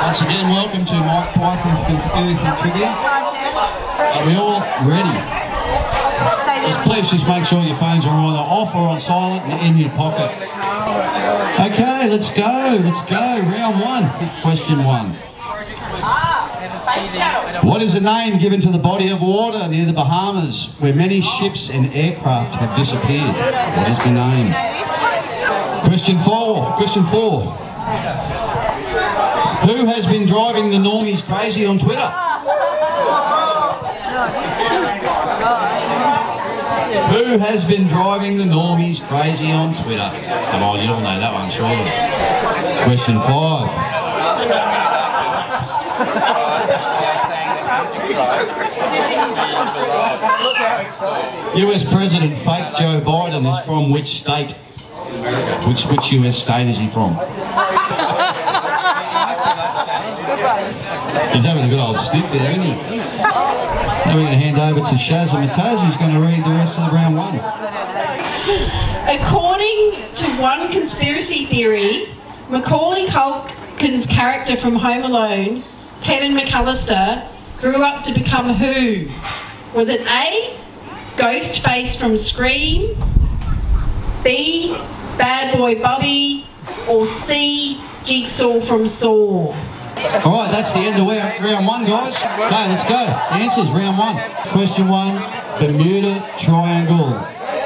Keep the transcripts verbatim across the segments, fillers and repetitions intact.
Once again, welcome to Mike Python's Conspiracy Trivia. Are we all ready? Please just make sure your phones are either off or on silent and in your pocket. Okay, let's go, let's go. Round one. Question one. What is the name given to the body of water near the Bahamas where many ships and aircraft have disappeared? What is the name? Question four. Question four. Who has been driving the normies crazy on Twitter? Who has been driving the normies crazy on Twitter? Come on, you all know that one, surely. Question five. U S President fake Joe Biden is from which state? Which which U S state is he from? He's having a good old sniff there, isn't he? Now we're going to hand over to Shaz and Mataz, who's going to read the rest of the round one. According to one conspiracy theory, Macaulay Culkin's character from Home Alone, Kevin McAllister, grew up to become who? Was it A, Ghostface from Scream, B, Bad Boy Bubby, or C, Jigsaw from Saw? Alright, that's the end of round one, guys. Okay, let's go. The answers, round one. Question one, Bermuda Triangle.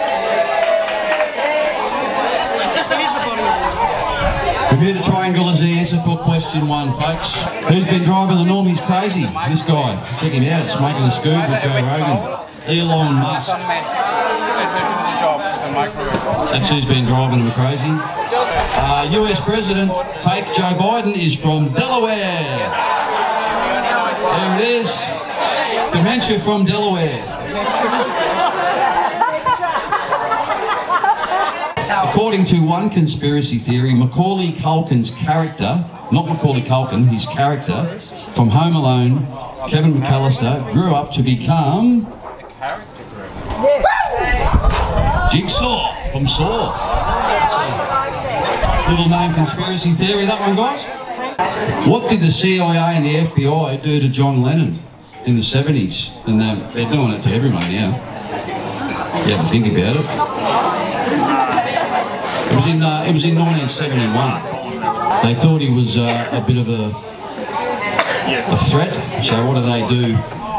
Bermuda Triangle is the answer for question one, folks. Who's been driving the normies crazy? This guy. Check him out, smoking a scoop with Joe Rogan. Elon Musk. That's who's been driving them crazy. Uh, U S President, fake Joe Biden, is from Delaware. There it is. Dementia from Delaware. According to one conspiracy theory, Macaulay Culkin's character, not Macaulay Culkin, his character, from Home Alone, Kevin McAllister, grew up to become Jigsaw from Saw. Little known conspiracy theory, that one, guys. What did the C I A and the F B I do to John Lennon in the seventies? And they're, they're doing it to everyone now. You have to think about it. It was in, uh, it was in nineteen seventy-one. They thought he was uh, a bit of a, a threat, so what do they do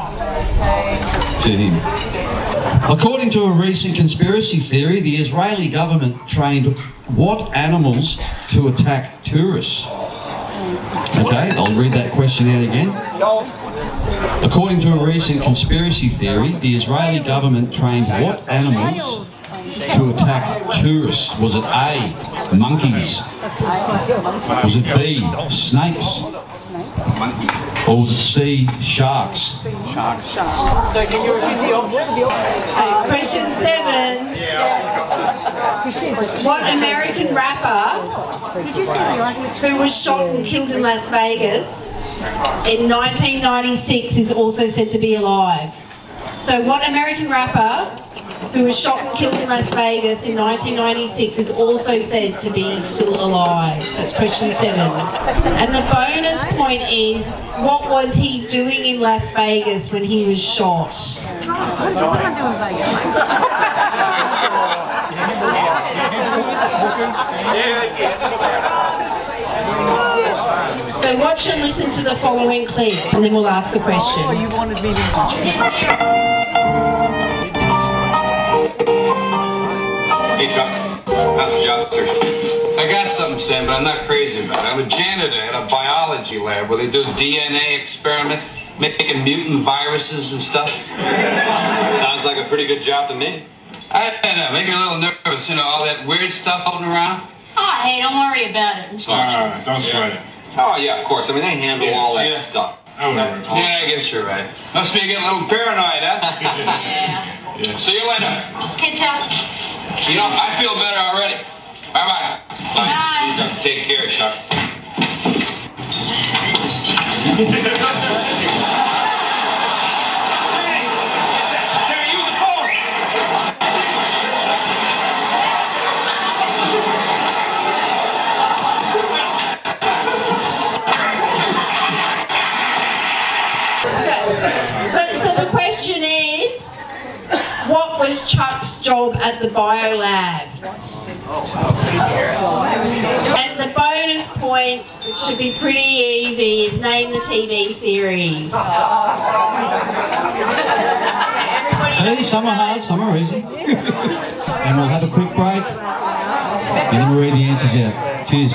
to him? According to a recent conspiracy theory, the Israeli government trained what animals to attack tourists? Okay, I'll read that question out again. According to a recent conspiracy theory, the Israeli government trained what animals to attack tourists? Was it A, monkeys? Was it B, snakes? Or was it C, sharks? Sharks. So can you repeat the Okay, question seven. What American rapper who was shot and killed in Las Vegas in nineteen ninety-six is also said to be alive? So what American rapper who was shot and killed in Las Vegas in nineteen ninety-six is also said to be still alive? That's question seven. And the bonus point is, what was he doing in Las Vegas when he was shot? So watch and listen to the following clip, and then we'll ask the question. Oh, you wanted me to... Hey Chuck, how's the job search? I got something, Sam, but I'm not crazy about it. I'm a janitor at a biology lab where they do D N A experiments, making mutant viruses and stuff. Sounds like a pretty good job to me. I don't know, makes me a little nervous, you know, all that weird stuff floating around. Oh, hey, don't worry about it. All right, don't sweat it. Oh, yeah, of course. I mean, they handle all that yeah. stuff. Oh, no. Yeah, I guess you're right. Must be getting a little paranoid, huh? Yeah. Yeah. See you later. Okay, Chuck. You know, I feel better already. Bye-bye. Bye. Bye. Take care, Chuck. Sarah, use the phone. What was Chuck's job at the biolab? And the bonus point, which should be pretty easy, is name the T V series. See, some are hard, some are easy. And we'll have a quick break. And then we'll read the answers out. Cheers.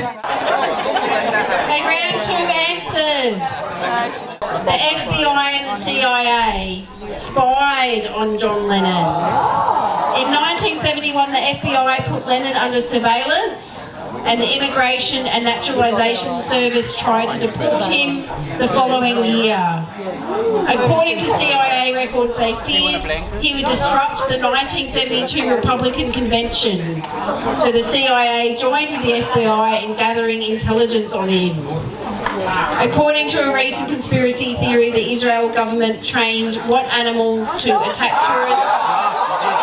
And round two answers. The F B I and the C I A spied on John Lennon. In nineteen seventy-one, the F B I put Lennon under surveillance, and the Immigration and Naturalisation Service tried to deport him the following year. According to C I A records, they feared he would disrupt the nineteen seventy-two Republican Convention. So the C I A joined with the F B I in gathering intelligence on him. According to a recent conspiracy theory, the Israel government trained what animals to attack tourists?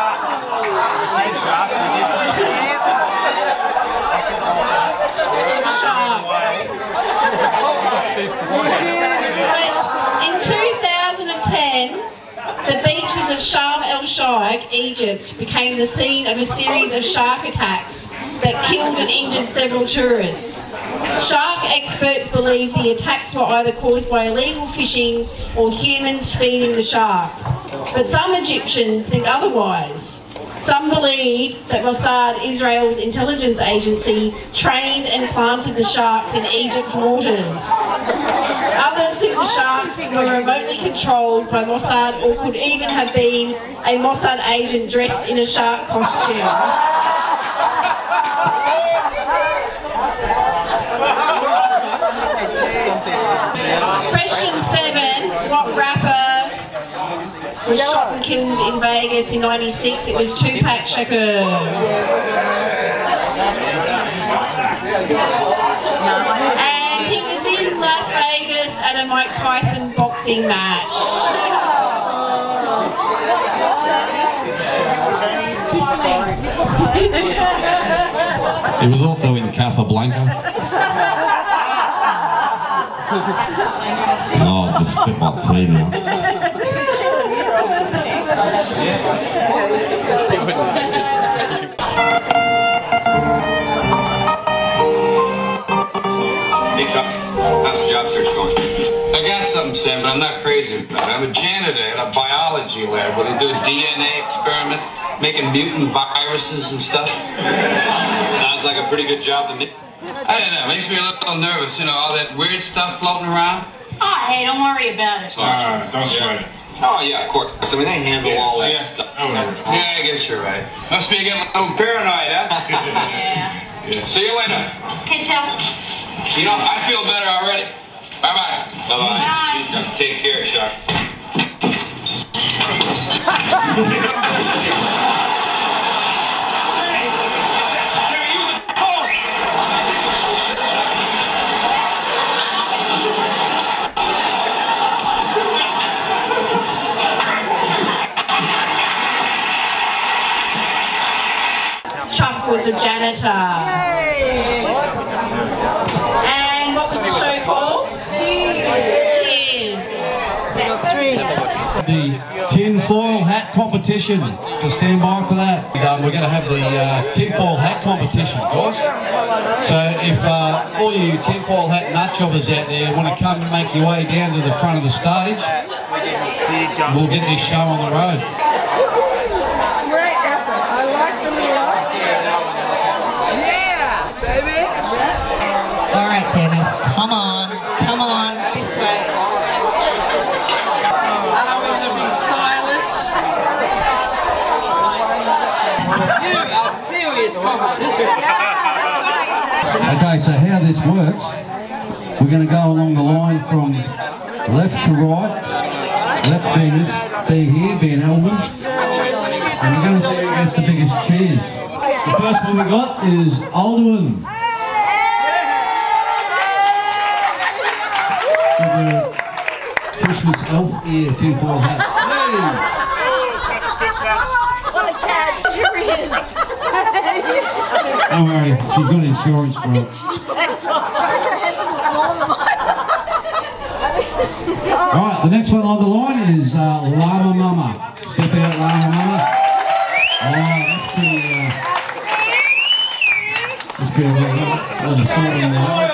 In two thousand ten, the beaches of Sharm el-Sheikh, Egypt, became the scene of a series of shark attacks that killed and injured several tourists. Shark experts believe the attacks were either caused by illegal fishing or humans feeding the sharks, but some Egyptians think otherwise. Some believe that Mossad, Israel's intelligence agency, trained and planted the sharks in Egypt's waters. Others think the sharks were remotely controlled by Mossad or could even have been a Mossad agent dressed in a shark costume. Question seven, what rapper was shot and killed in Vegas in ninety-six? It was Tupac Shakur. And he was in Las Vegas at a Mike Tyson boxing match. It was also in Casablanca. Oh, just fit my feet now. Hey Chuck, how's the job search going? I got something, Sam, but I'm not crazy about it. I'm a janitor at a biology lab where they do D N A experiments, making mutant viruses and stuff. Sounds like a pretty good job to me. I don't know, it makes me a little nervous, you know, all that weird stuff floating around. Oh, hey, don't worry about it. Uh, don't sweat it. Oh, yeah, of course. I mean, they handle Yeah, all that yeah. stuff. Oh, no. Yeah, I guess you're right. Must be getting a little paranoid, huh? Yeah. Yeah. See you later. Okay, Chuck. You know, I feel better already. Bye-bye. Bye-bye. Bye. Take care, Chuck. Chuck was the janitor. And what was the show called? Cheers. The tinfoil hat competition. Just stand by for that. Um, we're going to have the uh, tinfoil hat competition, guys. So if uh, all you tinfoil hat nut jobbers out there want to come and make your way down to the front of the stage, we'll get this show on the road. Great effort. I like them a lot. Yeah, baby. All right, Dennis, come on, come on, this way. I will be stylish. You are serious competition. Okay, so how this works, we're going to go along the line from left to right. Left being this, being here, being Elman. And we're going to see who gets the biggest cheers. The first one we got is Alderman. With the Christmas elf ear tinfoil hat. What a cat. Here he is. Don't worry, she's got insurance for it. Alright, the next one on the line is uh, Llama Mama. Step out, Lana. Oh, that's pretty, uh, that's pretty well done. There's a thought in there.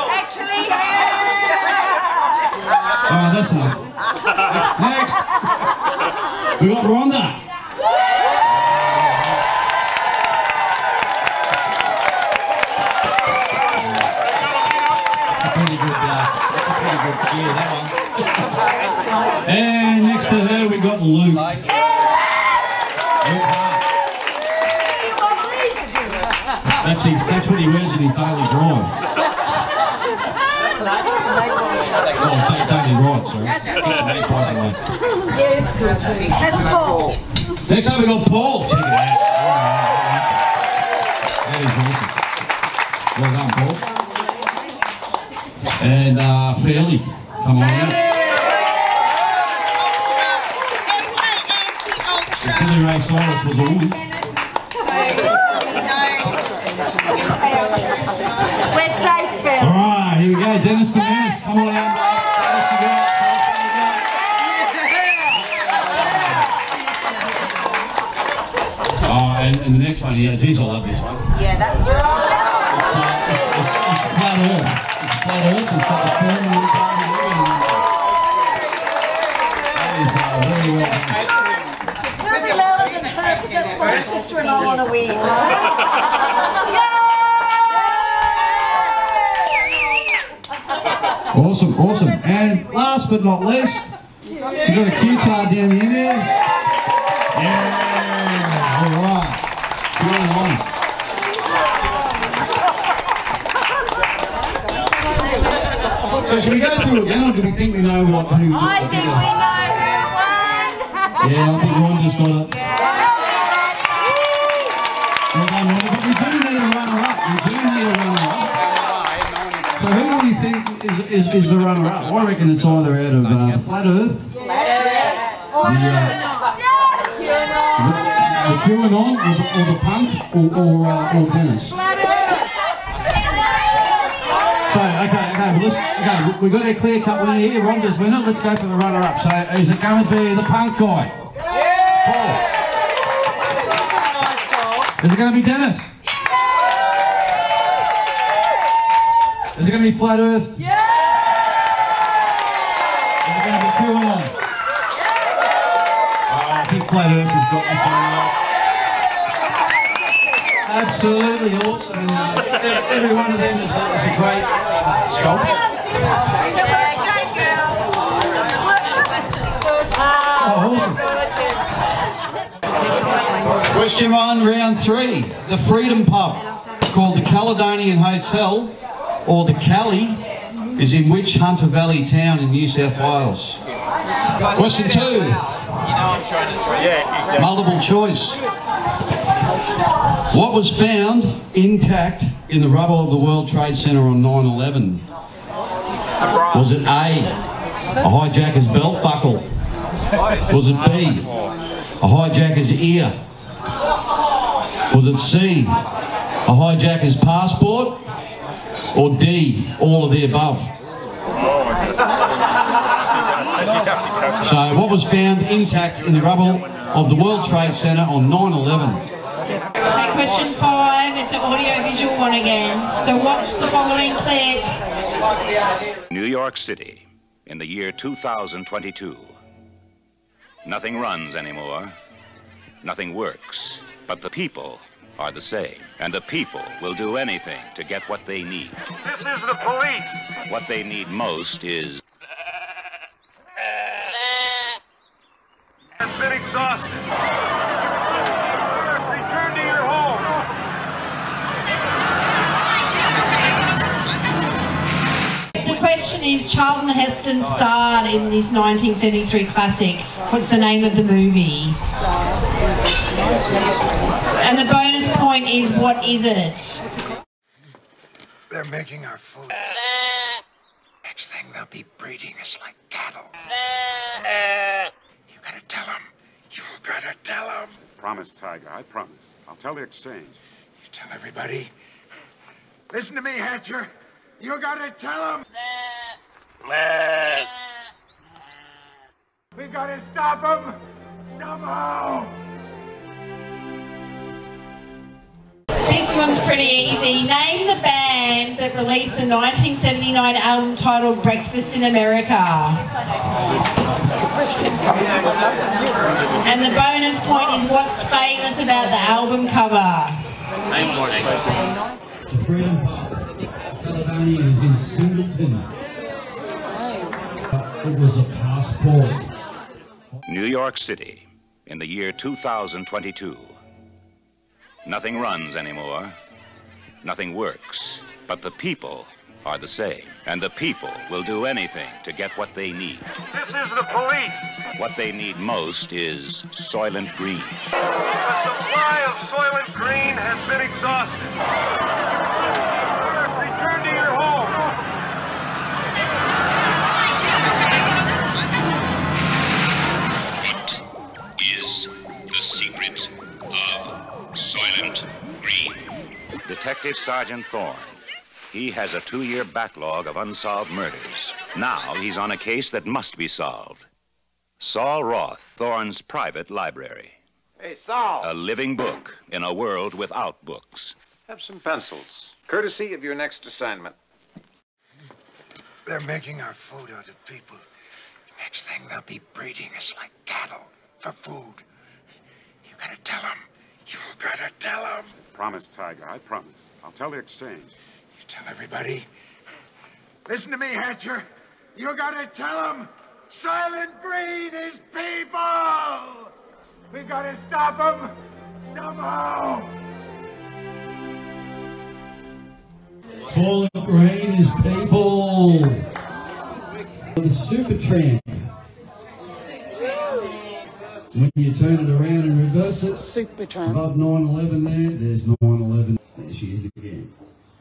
Alright, that's enough. Next! We got Rhonda. That's a pretty good, uh, that's a pretty good cheer, that one. And next to her we got Luke. Luke Hart. That's, his, that's what he wears in his daily drive. Oh, da- daily ride, sorry. Yeah, it's good. That's Paul. Next up we got Paul. Check it out. That is awesome. Well done, Paul. And uh, Fairley, come on in. The Billy Ray Cyrus was a woman. We're safe, Phil. Alright, here we go. Dennis the Menace, come on out. Dennis, you got it. Oh, and, and the next one here, geez, I love this one. Yeah, that's right. It's, uh, it's, it's, it's flat earth. It's flat earth. It's got the form and the party. That is uh, very well done. We'll be louder than her because that's my sister and I want to win. Awesome, awesome. And last but not least, we've got a Q-tar down the end there. Yeah, all right. Good on. So should we go through it again, or do we think we know what who? I think we know who won. Yeah, I think Ron just got it. Well done, Ron. But we do need a runner-up. We do need a runner-up. So who do we think is, is, is the runner-up? I reckon it's either out of uh, the Flat Earth, the, uh, the, the QAnon, or the, or the Punk, or, or, uh, or Dennis. So, okay, okay, well, let's, okay, we've got a clear-cut winner here. Rhonda's winner. Let's go for the runner-up. So, is it going to be the Punk guy? Paul? Is it going to be Dennis? Is it going to be Flat Earth? Yeah! Is it going to be QAnon? Yeah! Oh, I think Flat Earth has got this one. Absolutely awesome. And, uh, every one of them is, a- is a great uh, sculpture. Oh, awesome. Question one, round three. The Freedom Pub, called the Caledonian Hotel, or the Cali, is in which Hunter Valley town in New South Wales? Question two. Multiple choice. What was found intact in the rubble of the World Trade Center on nine eleven? Was it A, a hijacker's belt buckle? Was it B, a hijacker's ear? Was it C, a hijacker's passport? Or D, all of the above? So what was found intact in the rubble of the World Trade Center on nine eleven? Okay, question five, it's an audio-visual one again. So watch the following clip. New York City in the year two thousand twenty-two. Nothing runs anymore. Nothing works. But the people are the same. And the people will do anything to get what they need. This is the police. What they need most is... I've been exhausted. Return to your home. The question is, Charlton Heston starred in this nineteen seventy-three classic. What's the name of the movie? And the bonus point is, what is it? They're making our food. Next thing they'll be breeding us like cattle. You gotta tell them. You gotta tell them. Promise, Tiger. I promise. I'll tell the exchange. You tell everybody. Listen to me, Hatcher. You gotta tell them. We gotta stop them. Somehow. This one's pretty easy. Name the band that released the nineteen seventy-nine album titled Breakfast in America. And the bonus point is what's famous about the album cover. The Freedom Caledonia is in Singleton. It was a passport. New York City in the year two thousand twenty-two. Nothing runs anymore. Nothing works. But the people are the same. And the people will do anything to get what they need. This is the police. What they need most is Soylent Green. The supply of Soylent Green has been exhausted. Return to your home. What is the secret of Soylent Green? Detective Sergeant Thorne. He has a two-year backlog of unsolved murders. Now he's on a case that must be solved. Saul Roth, Thorne's private library. Hey, Saul. A living book in a world without books. Have some pencils, courtesy of your next assignment. They're making our food out of people. Next thing, they'll be breeding us like cattle for food. You gotta tell them. You gotta tell them. Promise, Tiger, I promise. I'll tell the exchange. You tell everybody. Listen to me, Hatcher. You gotta tell them. Soylent Green is people. We gotta stop them somehow. Soylent Green is people. The Supertramp. When you turn it around and reverse it, Supertramp. above nine eleven there, there's nine eleven. There she is again.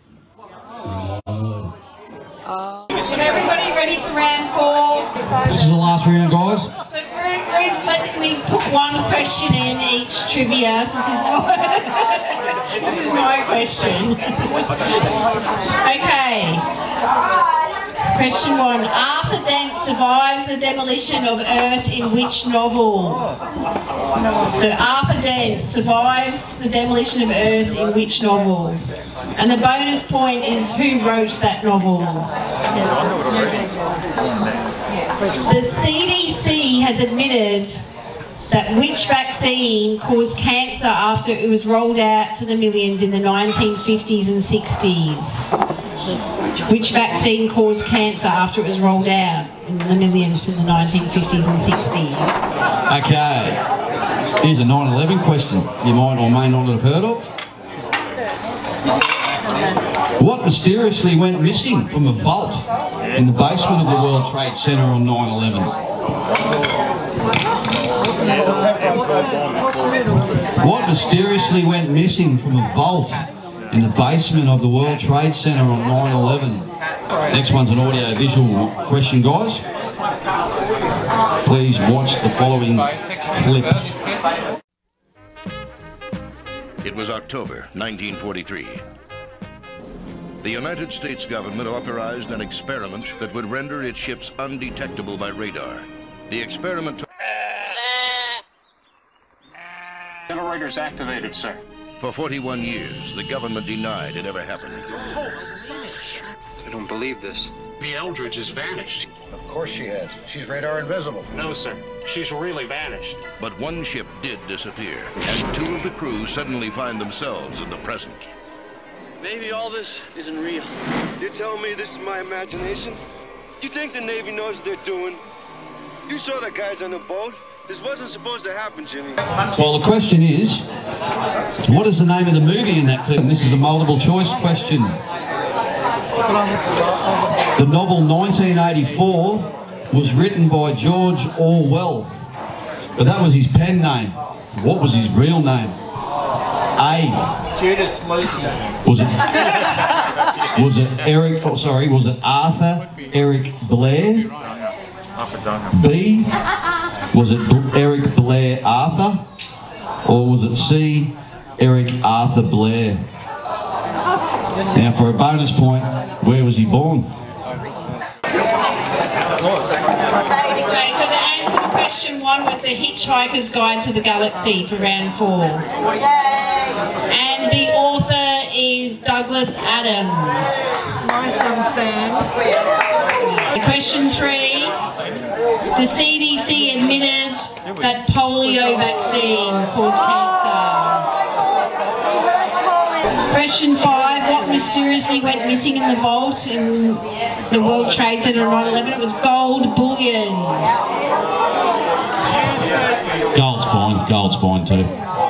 Oh. Is everybody ready for round four? This is the last round, guys. So group, groups lets me put one question in each trivia since this is my, this is my question. Okay. Question one. Arthur Dent survives the demolition of Earth in which novel? So Arthur Dent survives the demolition of Earth in which novel? And the bonus point is who wrote that novel? The C D C has admitted that which vaccine caused cancer after it was rolled out to the millions in the nineteen fifties and sixties? Which vaccine caused cancer after it was rolled out in the millions in the nineteen fifties and sixties? Okay. Here's a nine eleven question you might or may not have heard of. What mysteriously went missing from a vault in the basement of the World Trade Center on nine eleven? What mysteriously went missing from a vault in the basement of the World Trade Center on nine eleven? Next one's an audio-visual question, guys. Please watch the following clip. It was October nineteen forty-three. The United States government authorized an experiment that would render its ships undetectable by radar. The experiment took... Generators activated, sir. For forty-one years, the government denied it ever happened. I don't believe this. The Eldridge has vanished. Of course she has. She's radar invisible. No, sir. She's really vanished. But one ship did disappear, and two of the crew suddenly find themselves in the present. Maybe all this isn't real. You're telling me this is my imagination? You think the Navy knows what they're doing? You saw the guys on the boat. This wasn't supposed to happen, Jimmy. Well, the question is, what is the name of the movie in that clip? And this is a multiple choice question. The novel nineteen eighty-four was written by George Orwell, but that was his pen name. What was his real name? A. Judith Lucy. Was it? Was it Eric? Oh, sorry. Was it Arthur Eric Blair? B. Was it Eric Blair Arthur? Or was it C. Eric Arthur Blair? Now, for a bonus point, where was he born? Okay, so the answer to question one was The Hitchhiker's Guide to the Galaxy for round four. And the author is Douglas Adams. My son Sam. Question three. The C D C admitted that polio vaccine caused cancer. Question five. What mysteriously went missing in the vault in the World Trade Center on nine eleven? It was gold bullion. Gold's fine. Gold's fine too.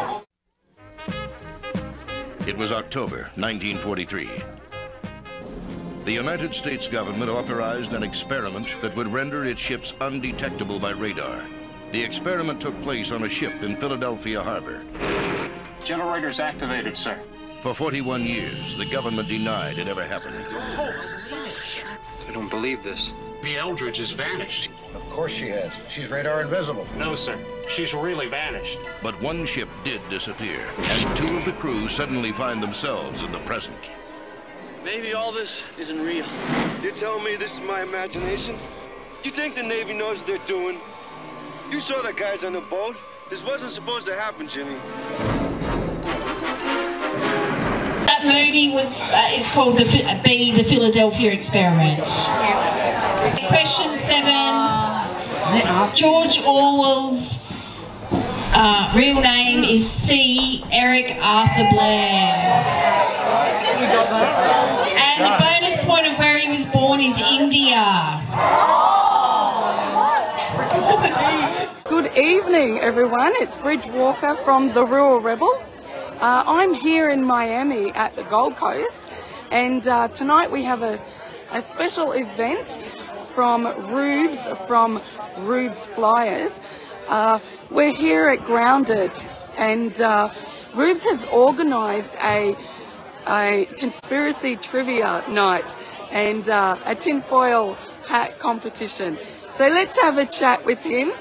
It was October nineteen forty-three. The United States government authorized an experiment that would render its ships undetectable by radar. The experiment took place on a ship in Philadelphia Harbor. Generators activated, sir. For forty-one years, the government denied it ever happened. I don't believe this. The Eldridge has vanished. Of course she has. She's radar invisible. No, sir. She's really vanished. But one ship did disappear, and two of the crew suddenly find themselves in the present. Maybe all this isn't real. You're telling me this is my imagination? You think the Navy knows what they're doing? You saw the guys on the boat. This wasn't supposed to happen, Jimmy. That movie was uh, is called the B, the Philadelphia Experiment. Question seven. George Orwell's uh, real name is C. Eric Arthur Blair. And the bonus point of where he was born is India. Good evening, everyone. It's Bridge Walker from The Rural Rebel. Uh, I'm here in Miami at the Gold Coast, and uh, tonight we have a, a special event from Rubes, from Rubes Flyers. Uh, we're here at Grounded, and uh, Rubes has organised a, a conspiracy trivia night and uh, a tinfoil hat competition. So let's have a chat with him.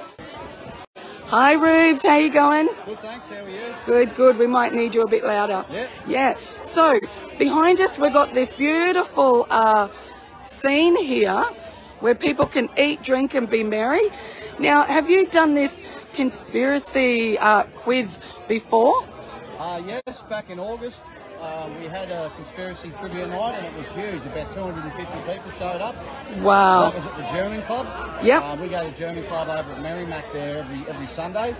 Hi Rubes, how you going? Good, thanks. How are you? Good, good. We might need you a bit louder. Yeah. Yeah. So behind us we've got this beautiful uh, scene here where people can eat, drink and be merry. Now, have you done this conspiracy uh, quiz before? Uh, yes, back in August um, we had a conspiracy trivia night and it was huge. About two hundred fifty people showed up. Wow. That was at the German Club. Yep. Uh, we go to the German Club over at Merrimack there every every Sunday.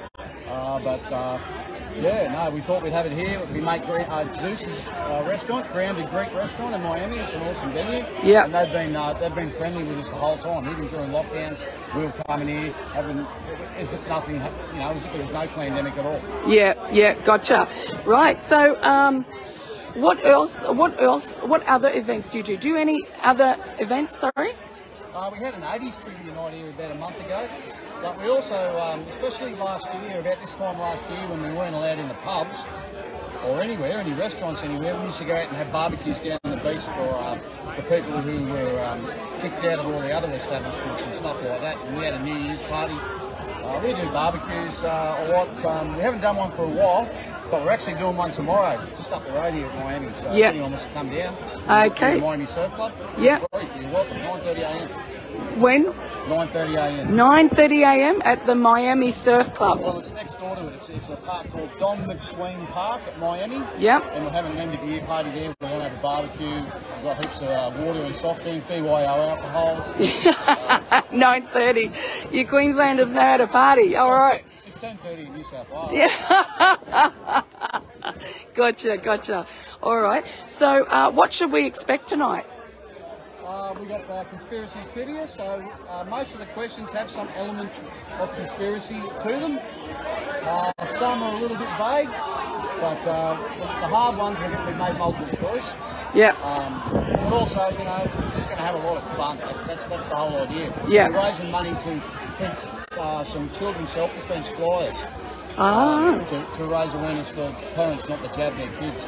Uh, but uh, yeah, no, we thought we'd have it here. We make uh, Zeus's uh, restaurant, Grounded Greek Restaurant in Miami. It's an awesome venue. Yeah. And they've been uh, they've been friendly with us the whole time, even during lockdowns. We were coming here, having as if nothing, you know, as if there was no pandemic at all. Yeah, yeah, gotcha. Right. So, um, what else? What else? What other events do you do? Do any other events? Sorry. Uh, we had an eighties trivia night here about a month ago, but we also, um, especially last year, about this time last year when we weren't allowed in the pubs or anywhere, any restaurants anywhere, we used to go out and have barbecues down on the beach for uh, the people who were um, kicked out of all the other establishments and stuff like that. And we had a New Year's party. Uh, we do barbecues uh, a lot. Um, we haven't done one for a while, but we're actually doing one tomorrow, just up the road here at Miami. So yep. if anyone wants to come down, okay. to the Miami Surf Club. Yeah. You're welcome, nine thirty a m. When? nine thirty a m. nine thirty a m at the Miami Surf Club. Well, it's next door to it. It's, it's a park called Don McSween Park at Miami. Yep. And we're having an end of year party there. We're going to have a barbecue. We've got heaps of uh, water and soft drinks, B Y O alcohol. nine thirty. You Queenslanders know how to party. All right. It's ten thirty in New South Wales. Yeah. Gotcha, gotcha. All right. So uh, what should we expect tonight? Uh, we got uh, conspiracy trivia, so uh, most of the questions have some element of conspiracy to them. Uh, some are a little bit vague, but uh, the hard ones we've made multiple choice. Yeah. Um, but also, you know, we're just going to have a lot of fun. That's that's, that's the whole idea. Yeah. We're raising money to print uh, some children's self-defence flyers. Ah. Um, to, to raise awareness for parents not to jab their kids.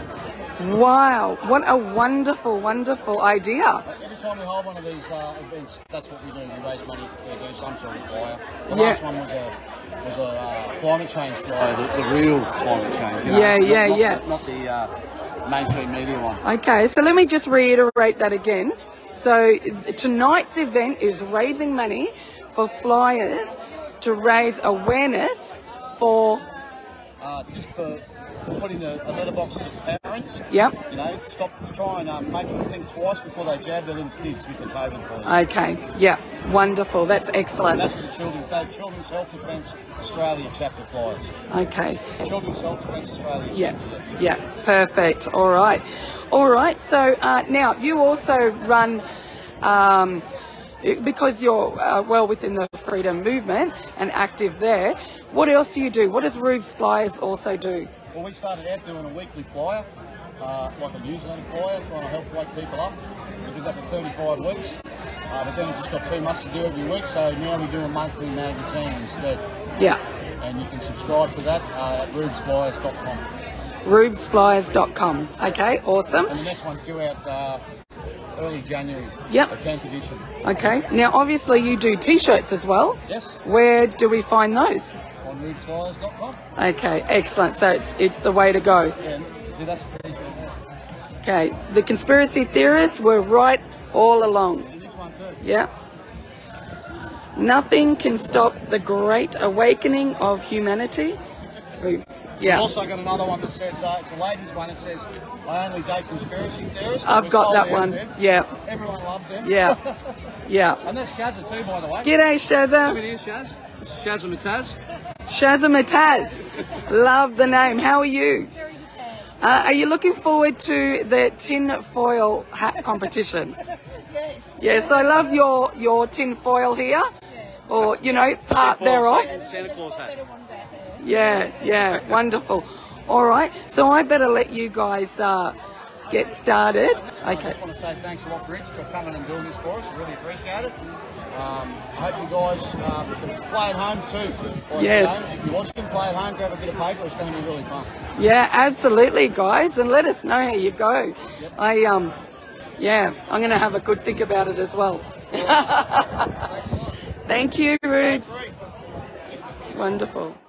Wow, what a wonderful, wonderful idea. Every time we hold one of these uh, events, that's what we do. We raise money to do some sort of flyer. The Yeah. last one was a was a uh, climate change flyer, the, the real climate change. You know? Yeah, not, yeah, not, yeah. Not, not the uh, mainstream media one. Okay, so let me just reiterate that again. So tonight's event is raising money for flyers to raise awareness for... Uh, just for, for putting a, a letterbox to parents. Yep. You know, stop to try and um, make them think twice before they jab their little kids with the COVID policy. Okay, yeah, wonderful. That's excellent. And that's what the Children, uh, Children's Health Defence Australia chapter flies. Okay. Children's Health Defence Australia. Yeah, yeah, perfect. All right. All right, so uh, now you also run... Um, because you're uh, well within the freedom movement and active there, what else do you do? What does Rubes Flyers also do? Well, we started out doing a weekly flyer, uh, like a newsletter flyer, trying to help wake people up. We did that for thirty-five weeks, uh, but then it just got too much to do every week, so now we do a monthly magazine instead. Yeah. And you can subscribe to that uh, at rubes flyers dot com. rubes flyers dot com. Okay, awesome. And the next one's due out uh, early January. Yep. A tenth edition. Okay. Now, obviously, you do T-shirts as well. Yes. Where do we find those? On rubes flyers dot com. Okay, excellent. So it's it's the way to go. Yeah, see, that's pretty good. Okay. The conspiracy theorists were right all along. And this one too. Yeah. Nothing can stop the great awakening of humanity. Rubes. Yeah. I've also got another one that says, uh, it's a ladies' one, it says, I only date conspiracy theorists. I've We got sold that out one. then. Yeah. Everyone loves them. Yeah. Yeah. And that's Shazza too, by the way. G'day, Shazza. Come in here, Shaz. This is Shazza Mataz. Shazza Mataz. Love the name. How are you? Uh, are you looking forward to the tin foil hat competition? Yes. Yes, I love your, your tin foil here. Or, you know, part thereof. Santa Claus hat. Yeah, yeah, wonderful. All right, so I better let you guys uh, get started. I Okay. just want to say thanks a lot, Rich, for coming and doing this for us. Really appreciate it. Um, I hope you guys uh, can play at home too. Or, Yes. You know, if you watch them play at home, grab a bit of paper. It's going to be really fun. Yeah, absolutely, guys, and let us know how you go. I um, yeah, I'm going to have a good think about it as well. Thank you, Rubes. Wonderful.